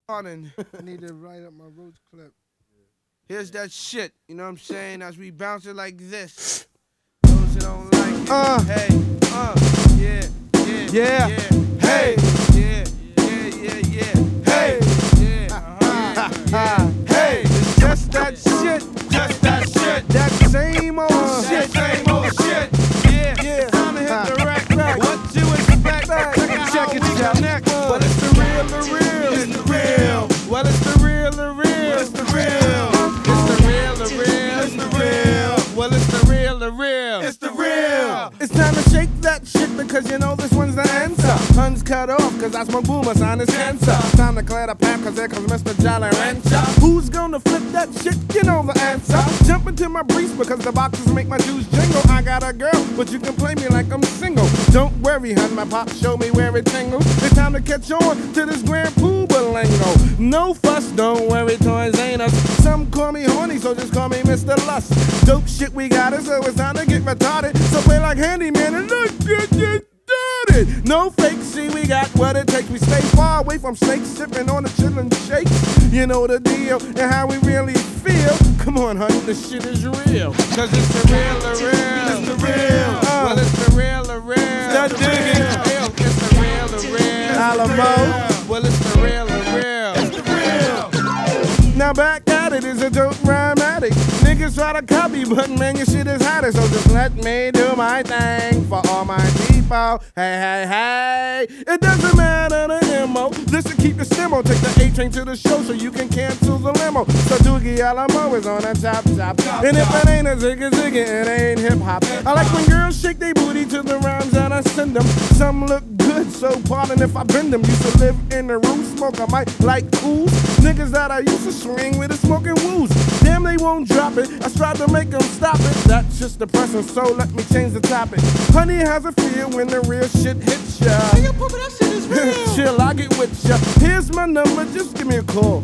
Pardon. I need to write up my roach clip. Here's that shit, you know what I'm saying? As we bounce it like this. Those who don't like it, hey, yeah, yeah, yeah, hey, yeah, yeah, yeah, hey, yeah, hey. It's just that shit, that same old shit, yeah. Time to hit the rack. What you expect? Check it, connect. But it's the real. Well, it's the real. It's the real. Well, it's the real. It's time to shake that shit because you know this one's the answer. Huns cut off cause I smoke boomer, sign is cancer. Time to clear the path cause here comes Mr. Jolly Rancher. Who's gonna flip that shit? You know the answer. Jump into my briefs because the boxes make my juice jingle. I got a girl, but you can play me like I'm single. Don't worry, hun, my pop show me where it tingles. It's time to catch on to this Grand Pooba lingo. No fuss, don't worry, toys ain't us. Some call me horny, so just call me Mr. Lust. Dope shit we got it, so it's time to get retarded. So play like handyman and look good, get dirty. No fake, see we got what it takes. We stay far away from snakes, sipping on the chillin' shakes. You know the deal and how we really feel. Come on, honey, the shit is real. Cause it's the real. It's the real. Well, it's the real. It's the real. Alamo. Well, it's the real. It's the real. Now back at it is a dope rhyme addict. Niggas try to copy, but man, your shit is hotter. So just let me do my thing for all my people. Hey. It doesn't matter the MO. Listen, keep the stemmo. Take the A train to the show so you can cancel the limo. So Doogie Alamo is on a top. And if it ain't a zigga, it ain't hip hop. I like when girls shake their booty to the rhymes that I send them. Some look good, so pardon if I bend them. Used to live in the room, smoke I might like cools. Niggas that I used to swing with is smoking woos. Damn, they won't drop it. I tried to make them stop it. That's just depressing, so let me change the topic. Honey has a feel when the real shit hits ya. Hey, yo, Pooba, that shit is real. Chill, I get with ya. Here's my number, just give me a call.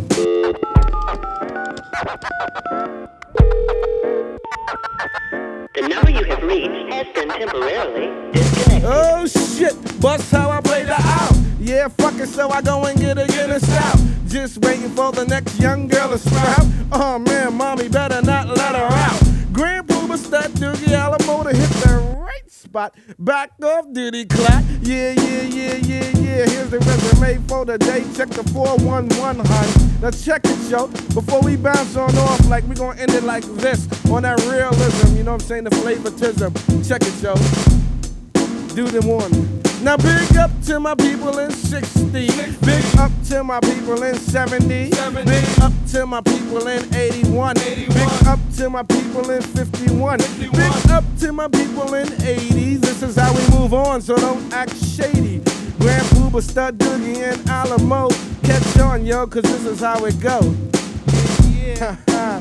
The number you have reached has been temporarily disconnected. Oh shit, bust how I play the out. Yeah, fuck it, so I go and get a Guinness out. Just waiting for the next young girl to sprout. Oh man, mommy better not let her out. Grand Pooba stud Doogie Alamo to hit the right spot. Back off duty clock. Yeah. Here's the resume for the day. Check the 411, hun. Now check it, yo. Before we bounce on off, like we gonna end it like this. On that realism, you know what I'm saying? The flavoritism. Check it, yo. Do them one. Now big up to my people in 60. Big up to my people in 70. Big up to my people in 81. Big up to my people in 51. Big up to my people in 80s. This is how we move on, so don't act shady. Grand Pooba, Stud Doogie, and Alamo. Catch on, yo, cause this is how it go. Yeah.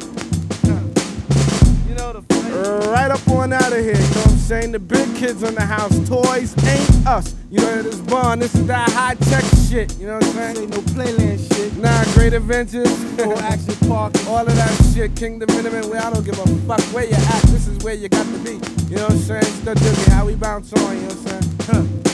You know the right up on out of here, you know what I'm saying? The big kids in the house, toys ain't us. You know this bond, this is that high tech shit, you know what I'm saying? Ain't no playland shit. Nah, Great Adventures, Or Action Park. all of that shit, Kingdom Minimum, where I don't give a fuck where you at, this is where you got to be. You know what I'm saying? Still Doogie, how we bounce on, you know what I'm saying?